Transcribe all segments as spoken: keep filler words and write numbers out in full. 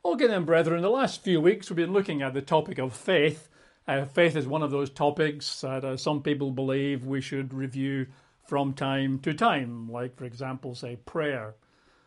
Okay then, brethren, the last few weeks we've been looking at the topic of faith. Uh, faith is one of those topics that uh, some people believe we should review from time to time, like, for example, say prayer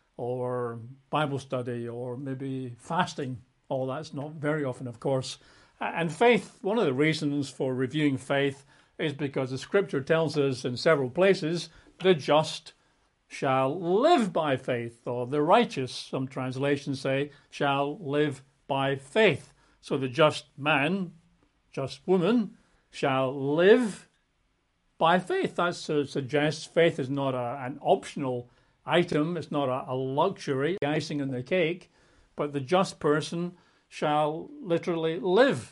or Bible study or maybe fasting. All that's not very often, of course. And faith, one of the reasons for reviewing faith is because the scripture tells us in several places, the just shall live by faith, or the righteous, some translations say, shall live by faith. So the just man, just woman, shall live by faith. That uh, suggests faith is not a, an optional item, it's not a, a luxury, icing on the cake, but the just person shall literally live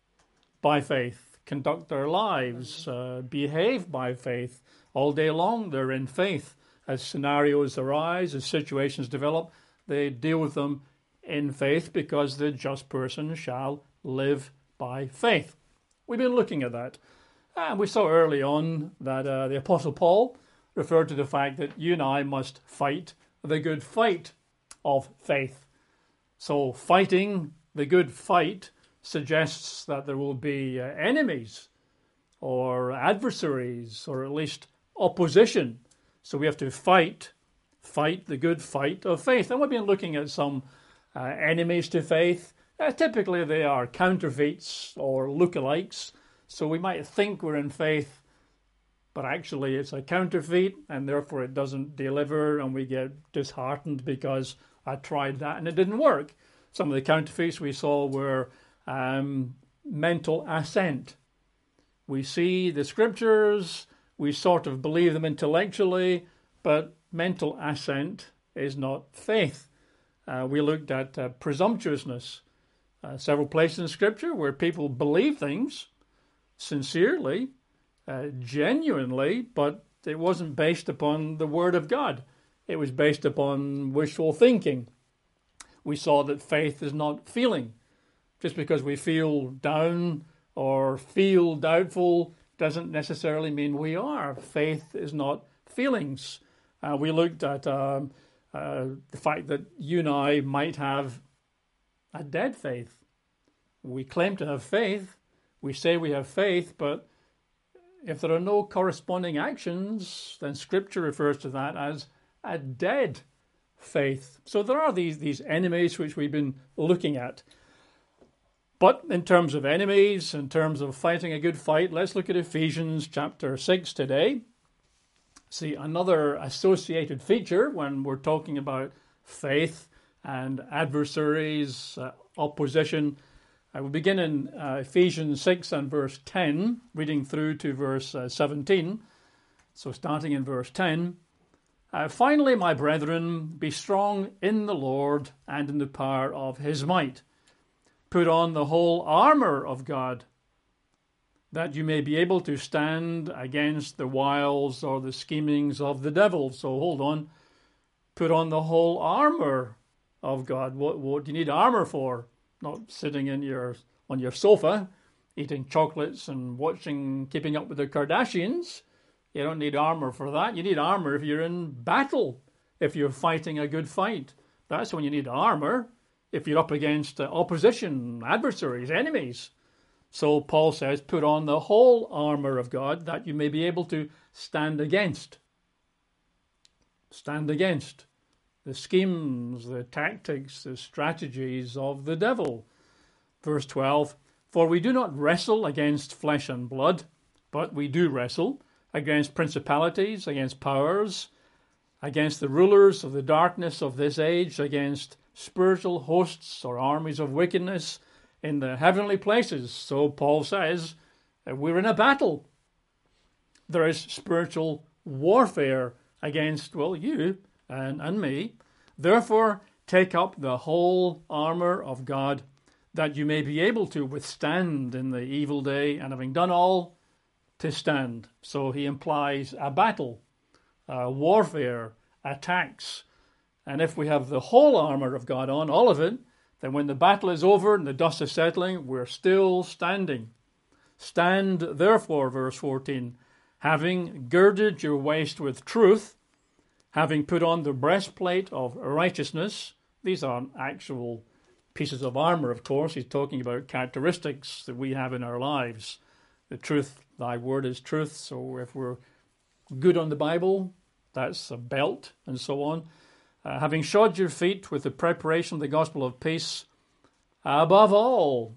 by faith, conduct their lives, uh, behave by faith. All day long they're in faith. As scenarios arise, as situations develop, they deal with them in faith because the just person shall live by faith. We've been looking at that. And we saw early on that uh, the Apostle Paul referred to the fact that you and I must fight the good fight of faith. So fighting the good fight suggests that there will be uh, enemies or adversaries or at least opposition. So we have to fight, fight the good fight of faith. And we've been looking at some uh, enemies to faith. Uh, typically they are counterfeits or lookalikes. So we might think we're in faith, but actually it's a counterfeit and therefore it doesn't deliver and we get disheartened because I tried that and it didn't work. Some of the counterfeits we saw were um, mental assent. We see the scriptures, we sort of believe them intellectually, but mental assent is not faith. Uh, we looked at uh, presumptuousness. Uh, several places in Scripture where people believe things sincerely, uh, genuinely, but it wasn't based upon the Word of God. It was based upon wishful thinking. We saw that faith is not feeling. Just because we feel down or feel doubtful doesn't necessarily mean we are. Faith is not feelings. Uh, we looked at um, uh, the fact that you and I might have a dead faith. We claim to have faith. We say we have faith, but if there are no corresponding actions, then Scripture refers to that as a dead faith. So there are these, these enemies which we've been looking at. But in terms of enemies, in terms of fighting a good fight, let's look at Ephesians chapter six today. See, another associated feature when we're talking about faith and adversaries, uh, opposition. I will begin in uh, Ephesians six and verse ten, reading through to verse uh, seventeen. So starting in verse ten. Uh, Finally, my brethren, be strong in the Lord and in the power of his might. Put on the whole armour of God, that you may be able to stand against the wiles or the schemings of the devil. So hold on. Put on the whole armour of God. What, what do you need armour for? Not sitting in your on your sofa, eating chocolates and watching Keeping Up with the Kardashians. You don't need armour for that. You need armour if you're in battle, if you're fighting a good fight. That's when you need armour. If you're up against uh, opposition, adversaries, enemies. So Paul says, put on the whole armour of God that you may be able to stand against. Stand against the schemes, the tactics, the strategies of the devil. Verse twelve, for we do not wrestle against flesh and blood, but we do wrestle against principalities, against powers, against the rulers of the darkness of this age, against spiritual hosts or armies of wickedness in the heavenly places. So Paul says we're in a battle. There is spiritual warfare against, well, you and, and me. Therefore, take up the whole armour of God, that you may be able to withstand in the evil day, and having done all, to stand. So he implies a battle, uh, warfare, attacks. And if we have the whole armour of God on, all of it, then when the battle is over and the dust is settling, we're still standing. Stand, therefore, verse fourteen, having girded your waist with truth, having put on the breastplate of righteousness. These aren't actual pieces of armor, of course. He's talking about characteristics that we have in our lives. The truth, thy word is truth. So if we're good on the Bible, that's a belt and so on. Uh, having shod your feet with the preparation of the gospel of peace, above all,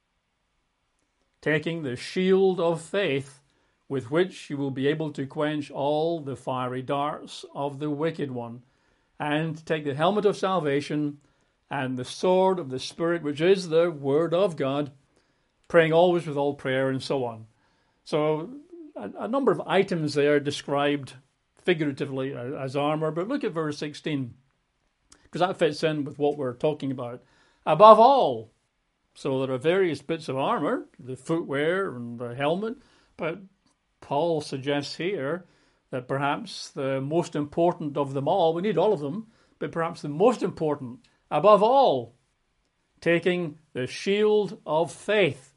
taking the shield of faith, with which you will be able to quench all the fiery darts of the wicked one, and take the helmet of salvation and the sword of the Spirit, which is the word of God, praying always with all prayer, and so on. So a, a number of items there described figuratively as armor, but look at verse sixteen, because that fits in with what we're talking about. Above all, so there are various bits of armor, the footwear and the helmet, but Paul suggests here that perhaps the most important of them all, we need all of them, but perhaps the most important, above all, taking the shield of faith,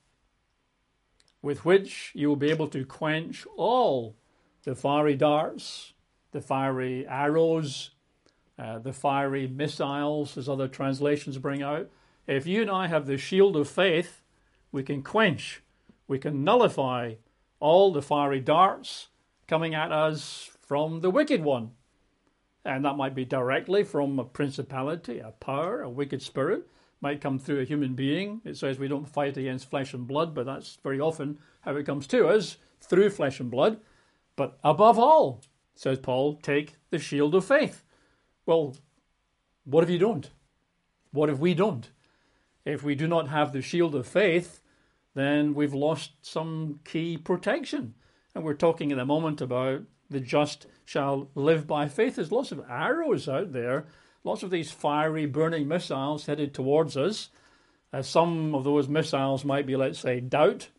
with which you will be able to quench all the fiery darts, the fiery arrows, uh, the fiery missiles, as other translations bring out. If you and I have the shield of faith, we can quench, we can nullify all the fiery darts coming at us from the wicked one. And that might be directly from a principality, a power, a wicked spirit. Might come through a human being. It says we don't fight against flesh and blood, but that's very often how it comes to us, through flesh and blood. But above all, says Paul, take the shield of faith. Well, what if you don't? What if we don't? If we do not have the shield of faith, then we've lost some key protection. And we're talking in a moment about the just shall live by faith. There's lots of arrows out there, lots of these fiery burning missiles headed towards us. Uh, some of those missiles might be, let's say, doubt.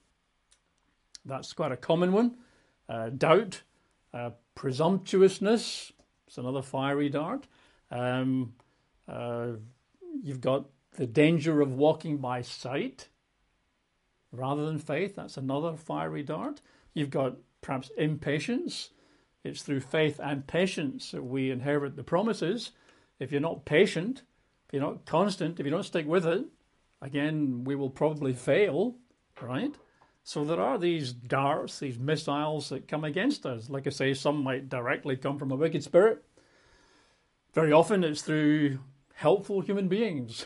That's quite a common one. Uh, doubt, uh, presumptuousness. It's another fiery dart. Um, uh, you've got the danger of walking by sight rather than faith. That's another fiery dart. You've got perhaps impatience. It's through faith and patience that we inherit the promises. If you're not patient, if you're not constant, if you don't stick with it, again, we will probably fail, right? So there are these darts, these missiles that come against us. Like I say, some might directly come from a wicked spirit. Very often it's through helpful human beings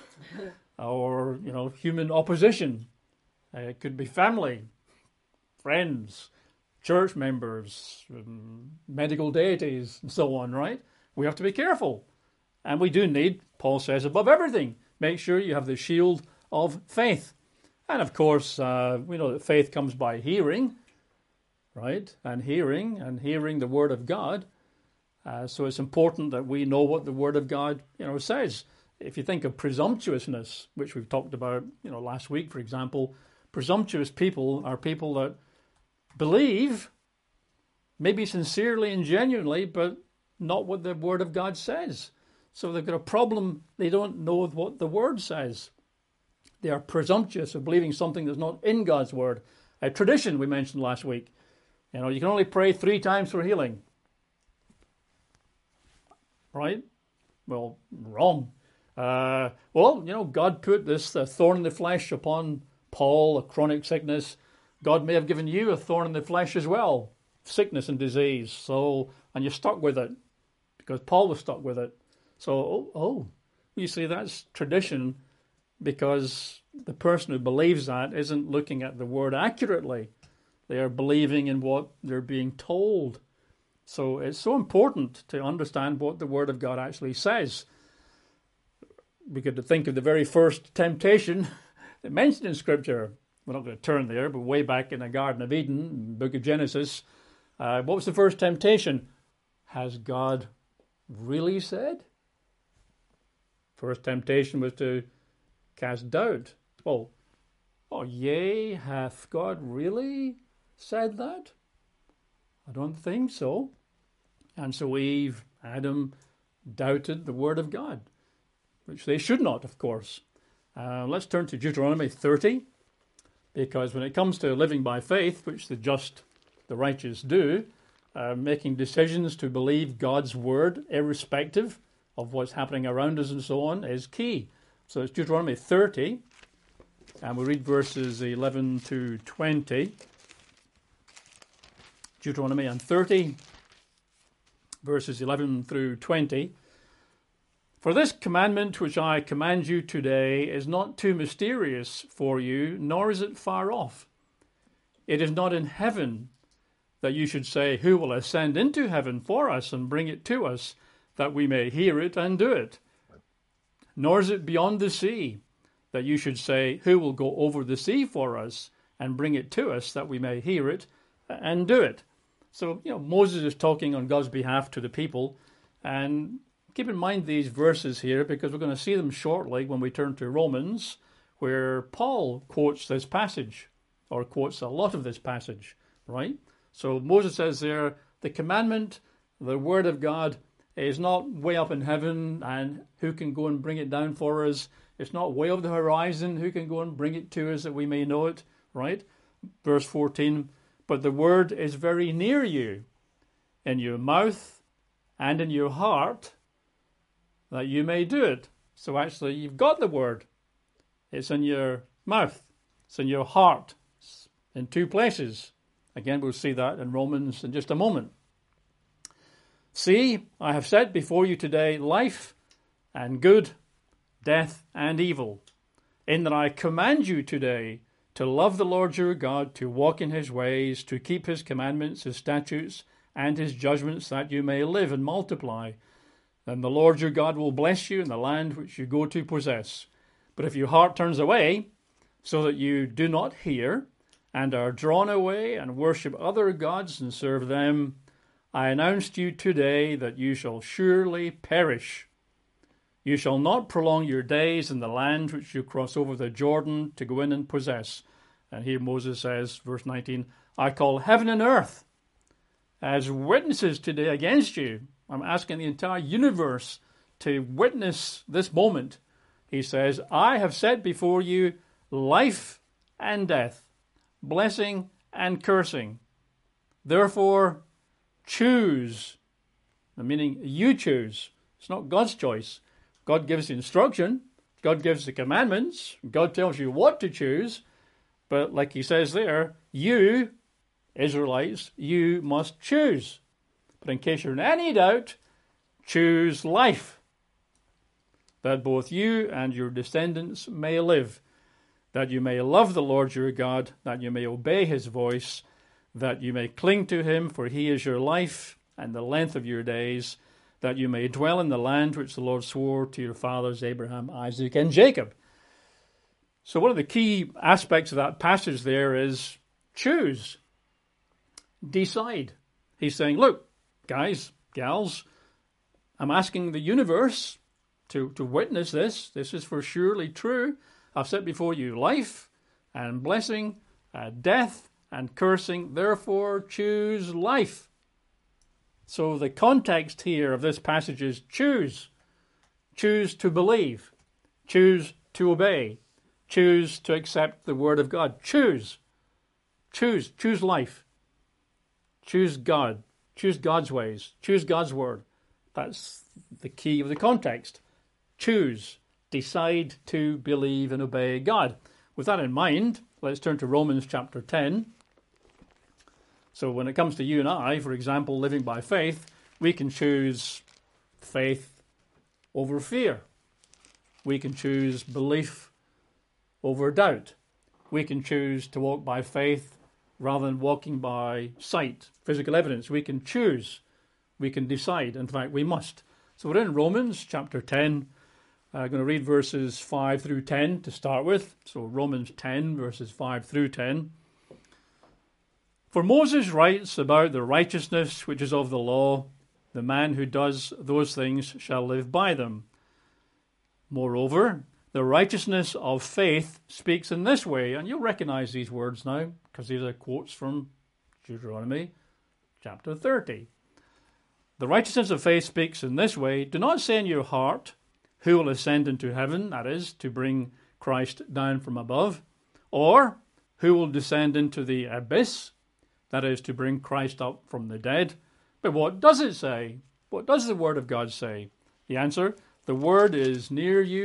or, you know, human opposition. Uh, it could be family, friends, church members, um, medical deities, and so on, right? We have to be careful. And we do need, Paul says, above everything, make sure you have the shield of faith. And of course, uh, we know that faith comes by hearing, right? And hearing, and hearing the word of God. Uh, so it's important that we know what the word of God, you know, says. If you think of presumptuousness, which we've talked about, you know, last week, for example, presumptuous people are people that believe, maybe sincerely and genuinely, but not what the word of God says. So they've got a problem. They don't know what the word says. They are presumptuous of believing something that's not in God's word. A tradition we mentioned last week. You know, you can only pray three times for healing. Right? Well, wrong. Uh, well, you know, God put this uh, thorn in the flesh upon Paul, a chronic sickness. God may have given you a thorn in the flesh as well, sickness and disease. So, and you're stuck with it because Paul was stuck with it. So, oh, oh, you see, that's tradition because the person who believes that isn't looking at the word accurately. They are believing in what they're being told. So it's so important to understand what the word of God actually says. We could think of the very first temptation that mentioned in Scripture. We're not going to turn there, but way back in the Garden of Eden, the book of Genesis, uh, what was the first temptation? Has God really said? First temptation was to cast doubt. Well, oh, yea, hath God really said that? I don't think so. And so Eve, Adam, doubted the word of God, which they should not, of course. Uh, let's turn to Deuteronomy thirty, because when it comes to living by faith, which the just, the righteous do, uh, making decisions to believe God's word, irrespective of what's happening around us and so on, is key. So it's Deuteronomy thirty, and we read verses eleven to twenty. Deuteronomy and thirty, verses eleven through twenty. For this commandment which I command you today is not too mysterious for you, nor is it far off. It is not in heaven, that you should say, who will ascend into heaven for us and bring it to us, that we may hear it and do it? Nor is it beyond the sea, that you should say, who will go over the sea for us and bring it to us, that we may hear it and do it? So, you know, Moses is talking on God's behalf to the people, and keep in mind these verses here, because we're going to see them shortly when we turn to Romans, where Paul quotes this passage, or quotes a lot of this passage, right? So Moses says there, the commandment, the word of God, is not way up in heaven, and who can go and bring it down for us? It's not way over the horizon, who can go and bring it to us that we may know it, right? Verse fourteen, but the word is very near you, in your mouth and in your heart, that you may do it. So actually, you've got the word. It's in your mouth. It's in your heart. It's in two places. Again, we'll see that in Romans in just a moment. See, I have set before you today life and good, death and evil, in that I command you today to love the Lord your God, to walk in his ways, to keep his commandments, his statutes, and his judgments, that you may live and multiply. Then the Lord your God will bless you in the land which you go to possess. But if your heart turns away, so that you do not hear, and are drawn away and worship other gods and serve them, I announce to you today that you shall surely perish. You shall not prolong your days in the land which you cross over the Jordan to go in and possess. And here Moses says, verse nineteen, I call heaven and earth as witnesses today against you. I'm asking the entire universe to witness this moment. He says, I have set before you life and death, blessing and cursing. Therefore, choose. Meaning you choose. It's not God's choice. God gives the instruction. God gives the commandments. God tells you what to choose. But like he says there, you, Israelites, you must choose. But in case you're in any doubt, choose life, that both you and your descendants may live, that you may love the Lord your God, that you may obey his voice, that you may cling to him, for he is your life and the length of your days, that you may dwell in the land which the Lord swore to your fathers, Abraham, Isaac, and Jacob. So one of the key aspects of that passage there is choose, decide. He's saying, look, guys, gals, I'm asking the universe to, to witness this. This is for surely true. I've set before you life and blessing, uh, death and cursing. Therefore, choose life. So the context here of this passage is choose. Choose to believe. Choose to obey. Choose to accept the word of God. Choose. Choose. Choose life. Choose God. Choose God's ways. Choose God's word. That's the key of the context. Choose. Decide to believe and obey God. With that in mind, let's turn to Romans chapter ten. So when it comes to you and I, for example, living by faith, we can choose faith over fear. We can choose belief over doubt. We can choose to walk by faith rather than walking by sight, physical evidence. We can choose. We can decide. In fact, we must. So we're in Romans chapter ten. I'm going to read verses five through ten to start with. So Romans ten, verses five through ten. For Moses writes about the righteousness which is of the law, the man who does those things shall live by them. Moreover, the righteousness of faith speaks in this way, and you'll recognize these words now, because these are quotes from Deuteronomy chapter thirty. The righteousness of faith speaks in this way, do not say in your heart, who will ascend into heaven, that is, to bring Christ down from above, or who will descend into the abyss, that is, to bring Christ up from the dead. But what does it say? What does the word of God say? The answer, the word is near you,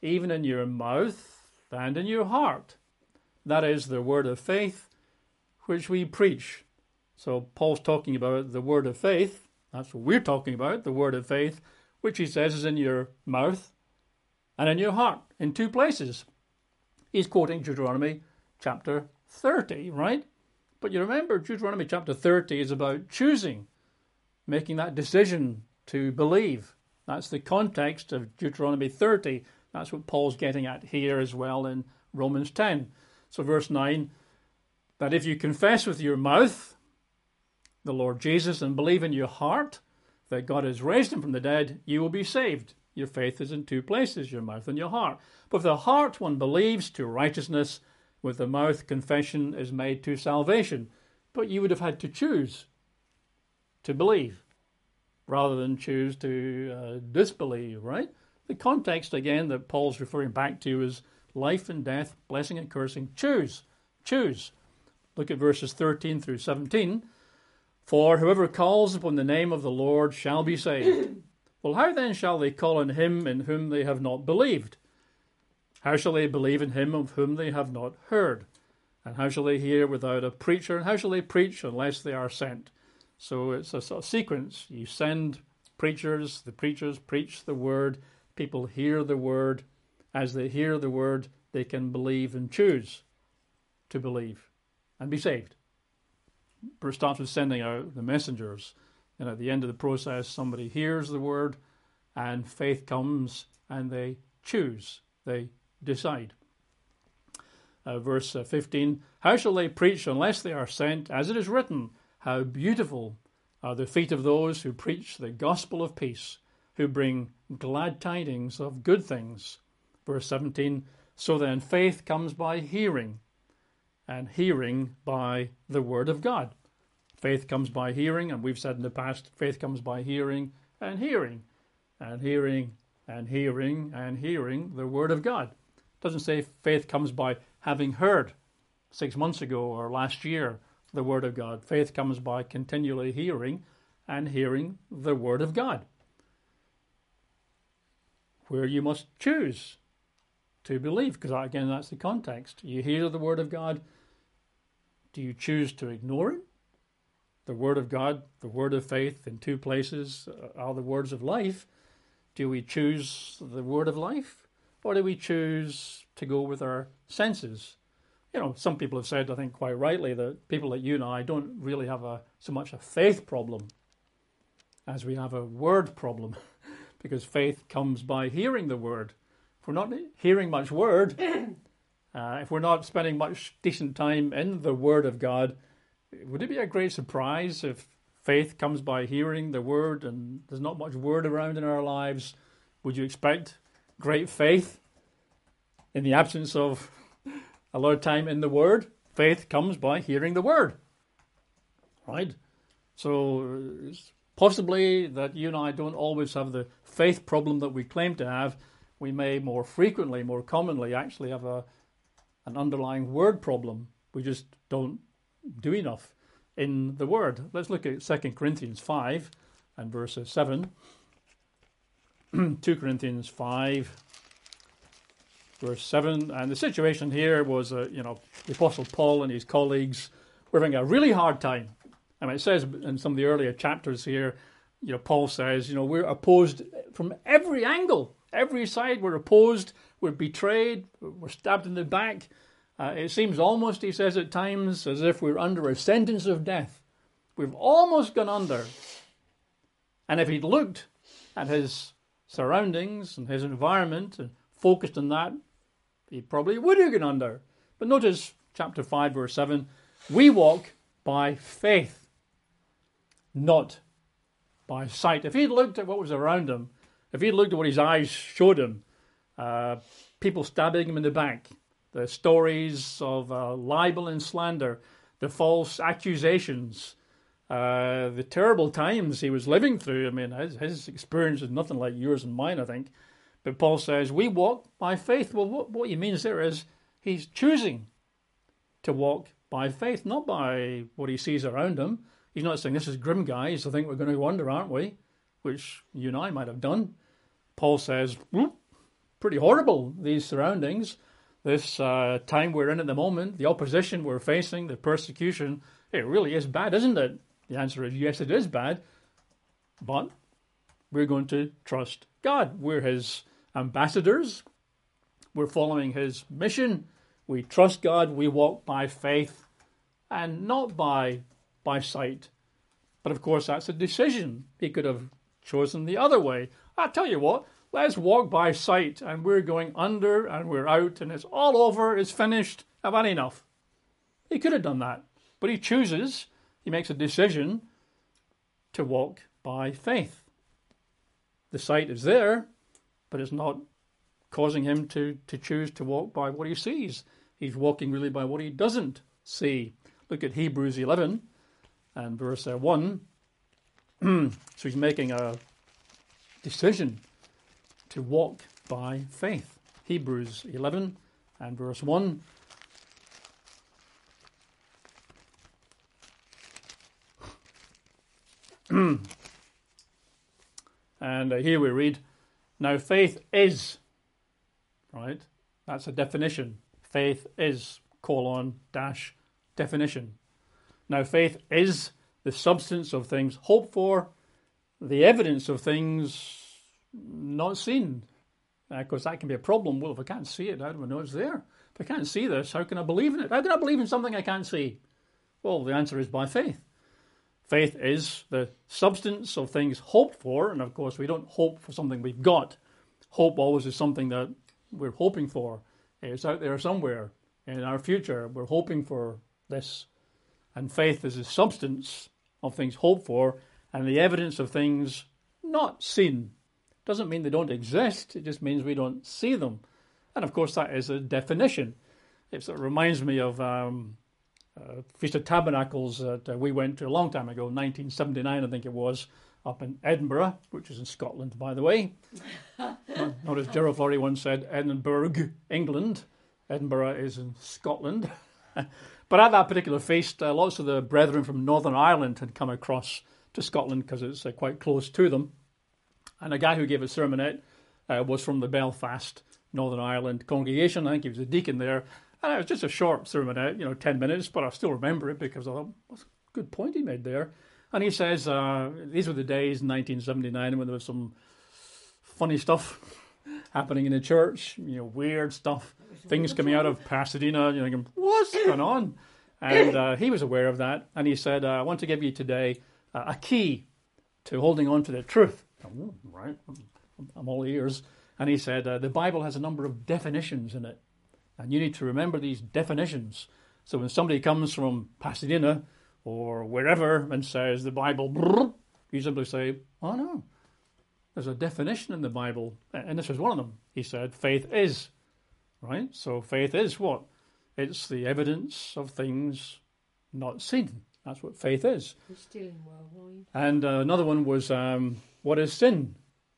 even in your mouth and in your heart. That is the word of faith which we preach. So Paul's talking about the word of faith. That's what we're talking about, the word of faith, which he says is in your mouth and in your heart, in two places. He's quoting Deuteronomy chapter thirty, right? But you remember Deuteronomy chapter thirty is about choosing, making that decision to believe. That's the context of Deuteronomy thirty. That's what Paul's getting at here as well in Romans ten. So verse nine, that if you confess with your mouth the Lord Jesus and believe in your heart that God has raised him from the dead, you will be saved. Your faith is in two places, your mouth and your heart. But with the heart one believes to righteousness, with the mouth confession is made to salvation. But you would have had to choose to believe rather than choose to uh, disbelieve, right? The context, again, that Paul's referring back to is life and death, blessing and cursing. Choose, choose. Look at verses thirteen through seventeen. For whoever calls upon the name of the Lord shall be saved. Well, how then shall they call on him in whom they have not believed? How shall they believe in him of whom they have not heard? And how shall they hear without a preacher? And how shall they preach unless they are sent? So it's a sort of sequence. You send preachers, the preachers preach the word, people hear the word. As they hear the word, they can believe and choose to believe and be saved. It starts with sending out the messengers. And at the end of the process, somebody hears the word and faith comes and they choose, they decide. Uh, verse uh, fifteen, how shall they preach unless they are sent? As it is written, how beautiful are the feet of those who preach the gospel of peace, who bring glad tidings of good things. Verse seventeen, so then faith comes by hearing, and hearing by the word of God. Faith comes by hearing, and we've said in the past, faith comes by hearing and hearing, and hearing and hearing and hearing the word of God. It doesn't say faith comes by having heard six months ago or last year the word of God. Faith comes by continually hearing and hearing the word of God, where you must choose to believe, because again, that's the context. You hear the word of God. Do you choose to ignore it? The word of God, the word of faith in two places are the words of life. Do we choose the word of life, or do we choose to go with our senses? You know, some people have said, I think quite rightly, that people like you and I don't really have a so much a faith problem as we have a word problem, because faith comes by hearing the word. If we're not hearing much word, uh, if we're not spending much decent time in the word of God, would it be a great surprise if faith comes by hearing the word and there's not much word around in our lives? Would you expect great faith in the absence of a lot of time in the word? Faith comes by hearing the word, right? So it's possibly that you and I don't always have the faith problem that we claim to have. We may more frequently, more commonly actually have a an underlying word problem. We just don't do enough in the word. Let's look at Second Corinthians five and verse seven. Second Corinthians five, verse seven. And the situation here was, uh, you know, the Apostle Paul and his colleagues were having a really hard time. I mean, it says in some of the earlier chapters here, you know, Paul says, you know, we're opposed from every angle. Every side we're opposed, we're betrayed, we're stabbed in the back. Uh, it seems almost, he says at times, as if we're under a sentence of death. We've almost gone under. And if he'd looked at his surroundings and his environment and focused on that, he probably would have gone under. But notice chapter five, verse seven, we walk by faith, not by sight. If he'd looked at what was around him, if he'd looked at what his eyes showed him, uh, people stabbing him in the back, the stories of uh, libel and slander, the false accusations, uh, the terrible times he was living through. I mean, his, his experience is nothing like yours and mine, I think. But Paul says, we walk by faith. Well, what, what he means there is he's choosing to walk by faith, not by what he sees around him. He's not saying, this is grim, guys. I think we're going to go under, aren't we? Which you and I might have done. Paul says, pretty horrible, these surroundings. This uh, time we're in at the moment, the opposition we're facing, the persecution, it really is bad, isn't it? The answer is yes, it is bad. But we're going to trust God. We're his ambassadors. We're following his mission. We trust God. We walk by faith and not by, by sight. But of course, that's a decision. He could have chosen the other way. I tell you what, let's walk by sight, and we're going under and we're out and it's all over, it's finished, I've had enough. He could have done that. But he chooses, he makes a decision to walk by faith. The sight is there, but it's not causing him to, to choose to walk by what he sees. He's walking really by what he doesn't see. Look at Hebrews eleven and verse one. So he's making a decision to walk by faith. Hebrews eleven and verse one. And uh, here we read, now faith is, right? That's a definition. Faith is, colon, dash, definition. Now faith is the substance of things hoped for, the evidence of things not seen. Because uh, that can be a problem. Well, if I can't see it, how do I know it's there? If I can't see this, how can I believe in it? How can I believe in something I can't see? Well, the answer is by faith. Faith is the substance of things hoped for, and of course we don't hope for something we've got. Hope always is something that we're hoping for. It's out there somewhere in our future. We're hoping for this. And faith is the substance of things hoped for and the evidence of things not seen. Doesn't mean they don't exist, it just means we don't see them. And of course that is a definition. It sort of reminds me of um, uh, Feast of Tabernacles that uh, we went to a long time ago, nineteen seventy-nine I think it was, up in Edinburgh, which is in Scotland by the way. not, not as Gerald Florey once said, Edinburgh, England. Edinburgh is in Scotland. But at that particular feast, uh, lots of the brethren from Northern Ireland had come across to Scotland because it's uh, quite close to them. And a guy who gave a sermonette uh, was from the Belfast, Northern Ireland congregation. I think he was a deacon there. And it was just a short sermonette, you know, ten minutes, but I still remember it because I thought, what's a good point he made there. And he says, uh, these were the days in nineteen seventy-nine when there was some funny stuff happening in the church, you know, weird stuff, things coming out of Pasadena, you know, thinking, what's going on? And uh, he was aware of that. And he said, uh, I want to give you today uh, a key to holding on to the truth. Oh, right, I'm all ears. And he said, uh, the Bible has a number of definitions in it. And you need to remember these definitions. So when somebody comes from Pasadena or wherever and says the Bible, you simply say, oh no, there's a definition in the Bible. And this is one of them. He said, faith is, right? So faith is what? It's the evidence of things not seen. That's what faith is. You're stealing well, wine. And uh, another one was, um, what is sin?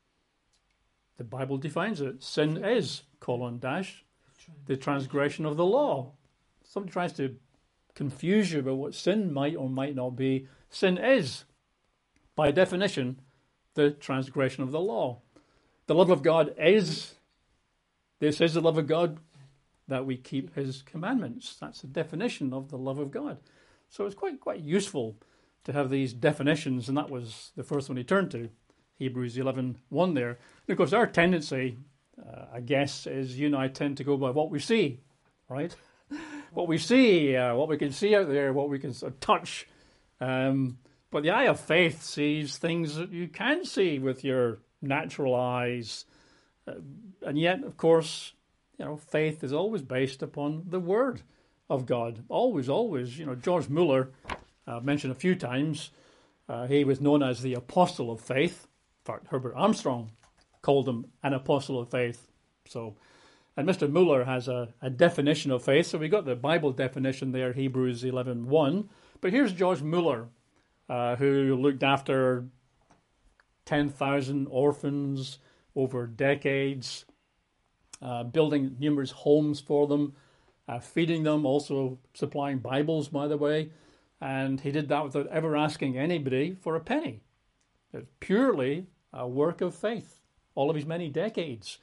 The Bible defines it. Sin is, colon, dash, the transgression of the law. Somebody tries to confuse you about what sin might or might not be. Sin is, by definition, the transgression of the law. The love of God is, this is the love of God, that we keep his commandments. That's the definition of the love of God. So it's quite quite useful to have these definitions, and that was the first one he turned to, Hebrews eleven one there. And of course our tendency, uh, I guess, is you and I tend to go by what we see, right? What we see, uh, what we can see out there, what we can sort of touch. Um, but the eye of faith sees things that you can't see with your natural eyes. Uh, and yet, of course, you know, faith is always based upon the Word of God. Always, always. You know, George Mueller, uh, mentioned a few times, uh, he was known as the apostle of faith. In fact, Herbert Armstrong called him an apostle of faith. So, and Mister Mueller has a, a definition of faith. So we got the Bible definition there, Hebrews eleven one. But here's George Mueller, uh, who looked after ten thousand orphans over decades, uh, building numerous homes for them, uh, feeding them, also supplying Bibles, by the way. And he did that without ever asking anybody for a penny. It's purely a work of faith, all of his many decades.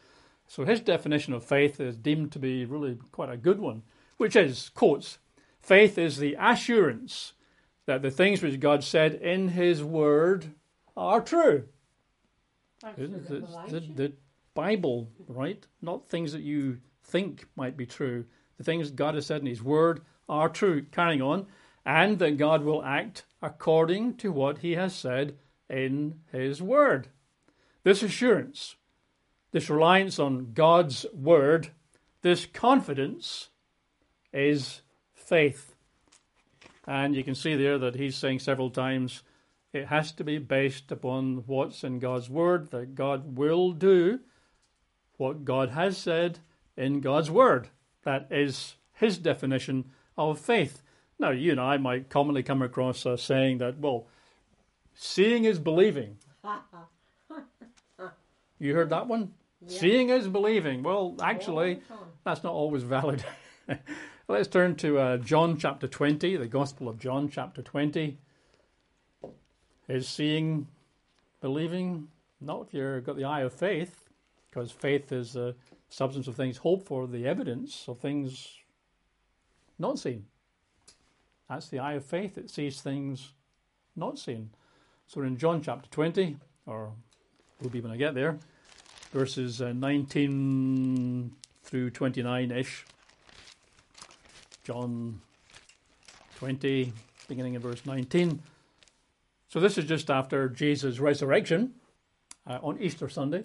So his definition of faith is deemed to be really quite a good one, which is, quotes, faith is the assurance that the things which God said in his word are true. The, the, the Bible, right? Not things that you think might be true. The things God has said in his word are true. Carrying on. And that God will act according to what he has said in his word. This assurance, this reliance on God's word, this confidence is faith. And you can see there that he's saying several times it has to be based upon what's in God's word, that God will do what God has said in God's word. That is his definition of faith. Now, you and I might commonly come across a saying that, well, seeing is believing. You heard that one? Yeah. Seeing is believing. Well, actually, that's not always valid. Let's turn to uh, John chapter twenty, the Gospel of John chapter twenty. Is seeing believing? Not if you've got the eye of faith, because faith is the substance of things hoped for, the evidence of things not seen. That's the eye of faith. It sees things not seen. So we're in John chapter twenty, or will be when I get there, verses uh, nineteen through twenty-nine-ish. John twenty, beginning in verse nineteen. So this is just after Jesus' resurrection uh, on Easter Sunday.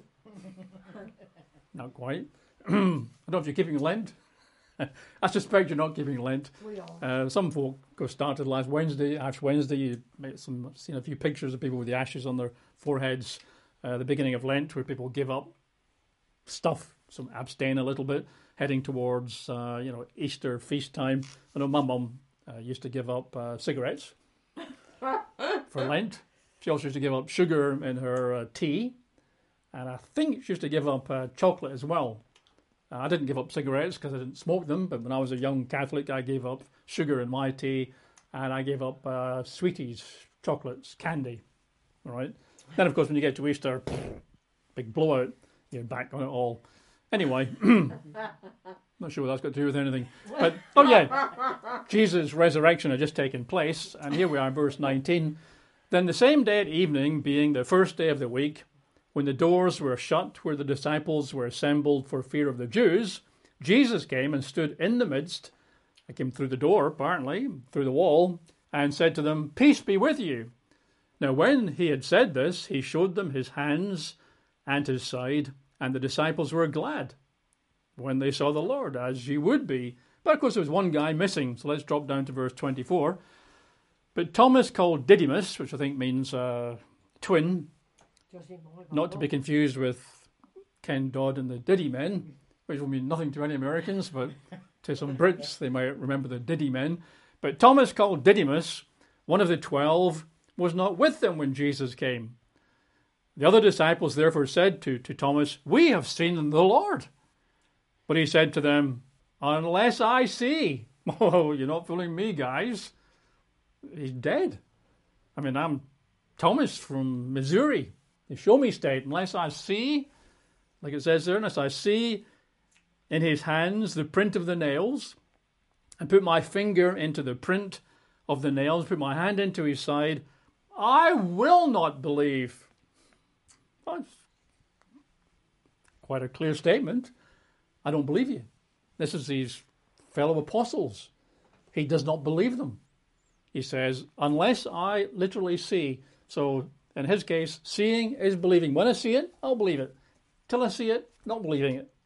Not quite. I don't know if you're keeping Lent. I suspect you're not keeping Lent. We are. Uh, some folk got started last Wednesday, Ash Wednesday. You made some, seen a few pictures of people with the ashes on their foreheads. Uh, the beginning of Lent, where people give up stuff, some abstain a little bit, heading towards uh, you know Easter feast time. I know my mum uh, used to give up uh, cigarettes for Lent. She also used to give up sugar in her uh, tea, and I think she used to give up uh, chocolate as well. Uh, I didn't give up cigarettes because I didn't smoke them, but when I was a young Catholic, I gave up sugar in my tea, and I gave up uh, sweeties, chocolates, candy. All right. Then, of course, when you get to Easter, big blowout, you're back on it all. Anyway, not sure what that's got to do with anything. But, oh yeah, Jesus' resurrection had just taken place, and here we are in verse nineteen. Then the same day at evening, being the first day of the week, when the doors were shut where the disciples were assembled for fear of the Jews, Jesus came and stood in the midst. I came through the door, apparently, through the wall, and said to them, "Peace be with you." Now when he had said this, he showed them his hands and his side, and the disciples were glad when they saw the Lord, as you would be. But of course there was one guy missing, so let's drop down to verse twenty-four. But Thomas, called Didymus, which I think means uh, twin, not to be confused with Ken Dodd and the Diddy Men, which will mean nothing to any Americans, but to some Brits they might remember the Diddy Men. But Thomas, called Didymus, one of the twelve, was not with them when Jesus came. The other disciples therefore said to, to Thomas, "We have seen the Lord." But he said to them, "Unless I see." Oh, you're not fooling me, guys. He's dead. I mean, I'm Thomas from Missouri, the Show Me State. Unless I see, like it says there, unless I see in his hands the print of the nails, and put my finger into the print of the nails, put my hand into his side, I will not believe. That's quite a clear statement. I don't believe you. This is these fellow apostles. He does not believe them. He says, unless I literally see. So in his case, seeing is believing. When I see it, I'll believe it. Till I see it, not believing it.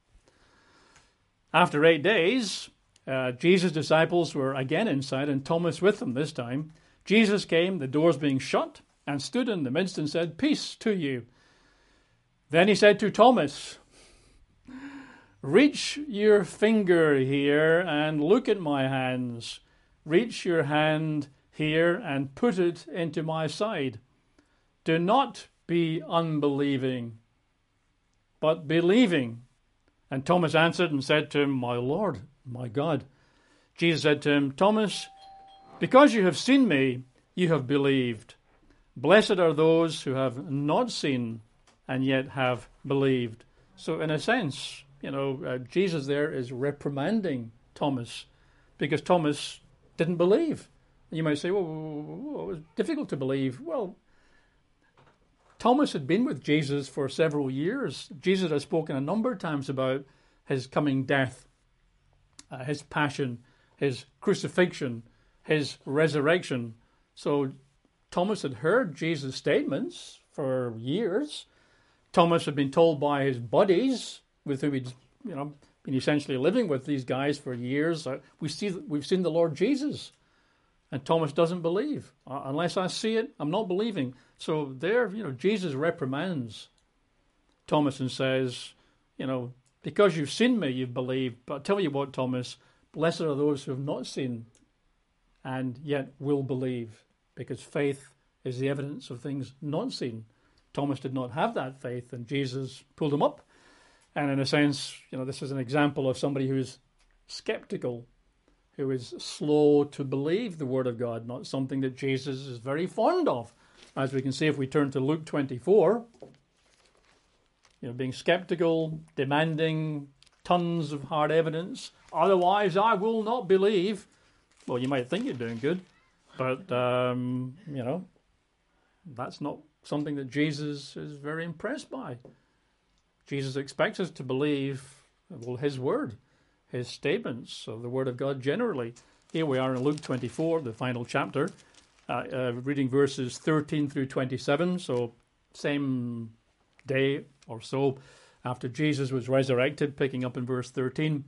After eight days, uh, Jesus' disciples were again inside, and Thomas with them this time. Jesus came, the doors being shut, and stood in the midst and said, "Peace to you." Then he said to Thomas, "Reach your finger here and look at my hands. Reach your hand here and put it into my side. Do not be unbelieving, but believing." And Thomas answered and said to him, "My Lord, my God." Jesus said to him, "Thomas, because you have seen me, you have believed. Blessed are those who have not seen and yet have believed." So in a sense, you know, uh, Jesus there is reprimanding Thomas because Thomas didn't believe. And you might say, well, it was difficult to believe. Well, Thomas had been with Jesus for several years. Jesus had spoken a number of times about his coming death, uh, his passion, his crucifixion, his resurrection. So Thomas had heard Jesus' statements for years. Thomas had been told by his buddies, with whom he'd, you know, been essentially living with these guys for years, uh, we see we've seen the Lord Jesus. And Thomas doesn't believe. Uh, unless I see it, I'm not believing. So there, you know, Jesus reprimands Thomas and says, you know, because you've seen me, you've believed. But I tell you what, Thomas, blessed are those who have not seen and yet will believe, because faith is the evidence of things not seen. Thomas did not have that faith, and Jesus pulled him up. And in a sense, you know, this is an example of somebody who's skeptical, who is slow to believe the word of God, not something that Jesus is very fond of. As we can see if we turn to Luke twenty-four, you know, being skeptical, demanding tons of hard evidence, otherwise I will not believe. Well, you might think you're doing good, but, um, you know, that's not something that Jesus is very impressed by. Jesus expects us to believe, well, his word, his statements of the word of God generally. Here we are in Luke twenty-four, the final chapter, uh, uh, reading verses thirteen through twenty-seven, so same day or so after Jesus was resurrected, picking up in verse thirteen.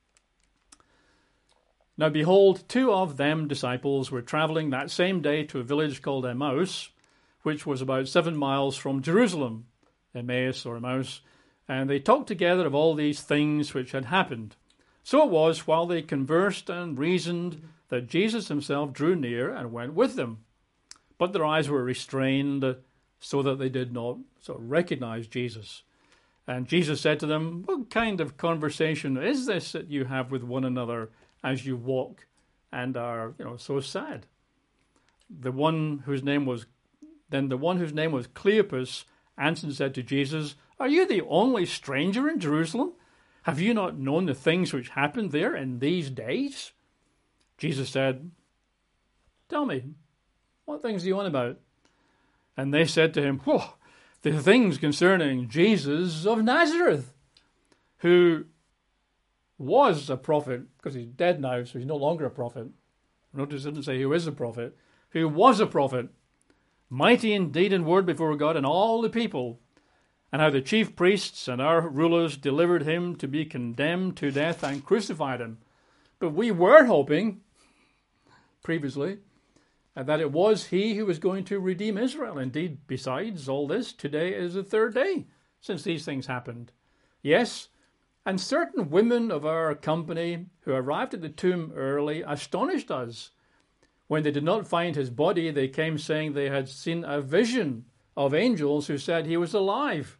Now behold, two of them disciples were travelling that same day to a village called Emmaus, which was about seven miles from Jerusalem, Emmaus or Emmaus, and they talked together of all these things which had happened. So it was, while they conversed and reasoned, that Jesus himself drew near and went with them. But their eyes were restrained, so that they did not sort of recognize Jesus. And Jesus said to them, what kind of conversation is this that you have with one another as you walk and are, you know, so sad? The one whose name was, then the one whose name was Cleopas answered and said to Jesus, are you the only stranger in Jerusalem? Have you not known the things which happened there in these days? Jesus said, tell me, what things are you on about? And they said to him, whoa, the things concerning Jesus of Nazareth, who was a prophet, because he's dead now, so he's no longer a prophet. Notice it didn't say who is a prophet, who was a prophet, mighty in deed and word before God and all the people, and how the chief priests and our rulers delivered him to be condemned to death and crucified him. But we were hoping, previously, that it was he who was going to redeem Israel. Indeed, besides all this, today is the third day since these things happened. Yes, and certain women of our company who arrived at the tomb early astonished us. When they did not find his body, they came saying they had seen a vision of angels who said he was alive.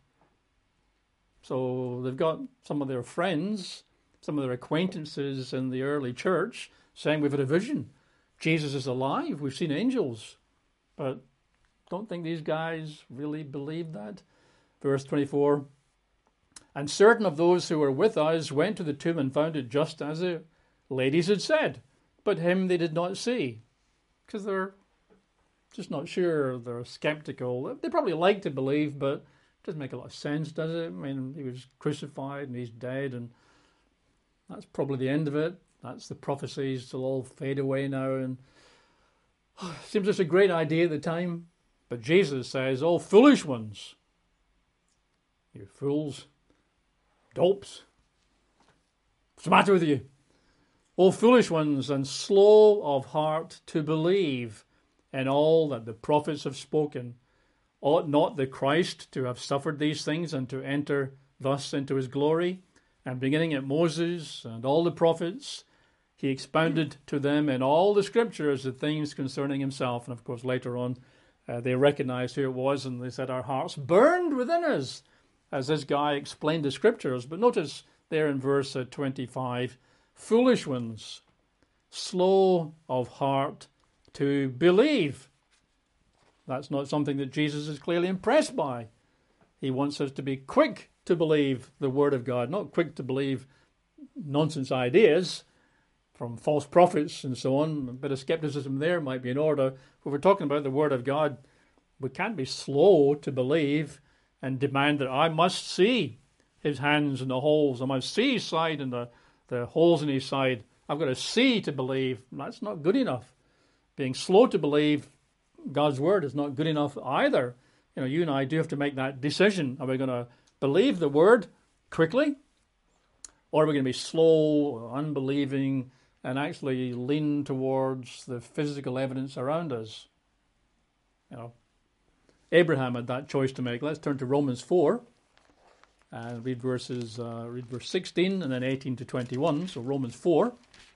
So they've got some of their friends, some of their acquaintances in the early church saying we've had a vision. Jesus is alive. We've seen angels. But don't think these guys really believe that. Verse twenty-four, and certain of those who were with us went to the tomb and found it just as the ladies had said, but him they did not see. Because they're just not sure, they're skeptical. They probably like to believe, but it doesn't make a lot of sense, does it? I mean, he was crucified and he's dead, and that's probably the end of it. That's the prophecies, they'll all fade away now. And oh, seems it's a great idea at the time, but Jesus says, oh, foolish ones, you fools, dopes, what's the matter with you? Oh, foolish ones, and slow of heart to believe in all that the prophets have spoken. Ought not the Christ to have suffered these things and to enter thus into his glory? And beginning at Moses and all the prophets, he expounded to them in all the scriptures the things concerning himself. And of course, later on, uh, they recognized who it was, and they said, our hearts burned within us as this guy explained the scriptures. But notice there in verse uh, twenty-five, foolish ones, slow of heart to believe. That's not something that Jesus is clearly impressed by. He wants us to be quick to believe the word of God, not quick to believe nonsense ideas from false prophets and so on. A bit of skepticism there might be in order. But we're talking about the word of God. We can't be slow to believe and demand that I must see his hands in the holes. I must see his side and the, the holes in his side. I've got to see to believe. That's not good enough. Being slow to believe God's word is not good enough either. You know, you and I do have to make that decision. Are we going to believe the word quickly? Or are we going to be slow, unbelieving, and actually lean towards the physical evidence around us? You know, Abraham had that choice to make. Let's turn to Romans four and read verses, uh, read verse sixteen and then eighteen to twenty-one. So Romans four.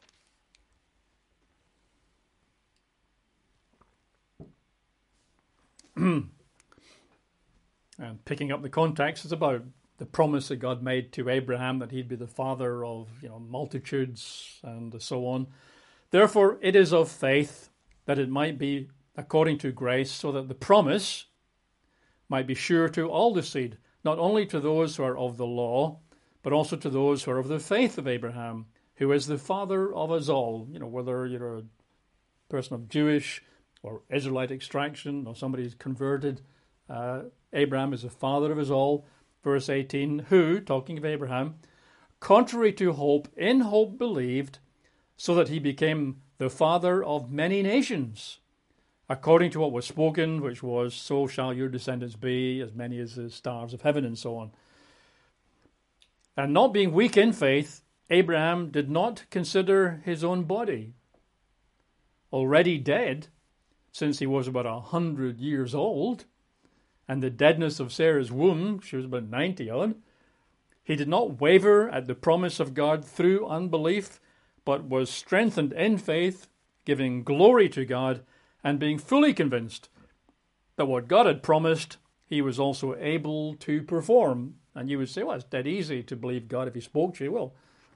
And picking up the context, it's about the promise that God made to Abraham that he'd be the father of, you know, multitudes and so on. Therefore, it is of faith that it might be according to grace, so that the promise might be sure to all the seed, not only to those who are of the law, but also to those who are of the faith of Abraham, who is the father of us all. You know, whether you're a person of Jewish or Israelite extraction or somebody who's converted, uh, Abraham is the father of us all. Verse eighteen, who, talking of Abraham, contrary to hope, in hope believed, so that he became the father of many nations, according to what was spoken, which was, so shall your descendants be, as many as the stars of heaven, and so on. And not being weak in faith, Abraham did not consider his own body already dead, since he was about a hundred years old, and the deadness of Sarah's womb, she was about ninety odd. He did not waver at the promise of God through unbelief, but was strengthened in faith, giving glory to God, and being fully convinced that what God had promised, he was also able to perform. And you would say, well, it's dead easy to believe God if he spoke to you. Well,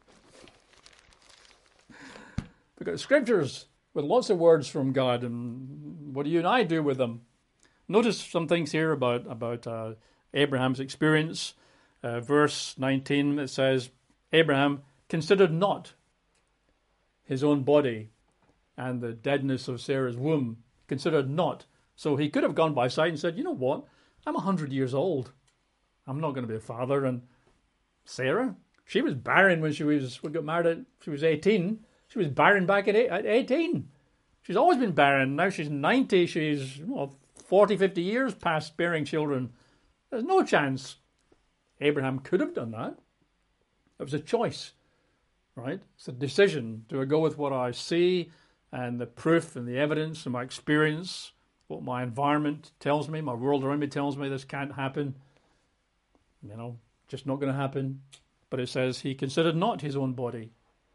we've got scriptures with lots of words from God, and what do you and I do with them? Notice some things here about, about uh, Abraham's experience. Uh, verse nineteen, it says, Abraham considered not his own body and the deadness of Sarah's womb. Considered not. So he could have gone by sight and said, you know what, I'm a hundred years old. I'm not going to be a father. And Sarah, she was barren when she was, we got married at, she was eighteen. She was barren back at, eight, at eighteen. She's always been barren. Now she's ninety. She's, well, forty, fifty years past bearing children. There's no chance. Abraham could have done that. It was a choice, right? It's a decision. Do I go with what I see and the proof and the evidence and my experience, what my environment tells me, my world around me tells me this can't happen? You know, just not going to happen. But it says he considered not his own body,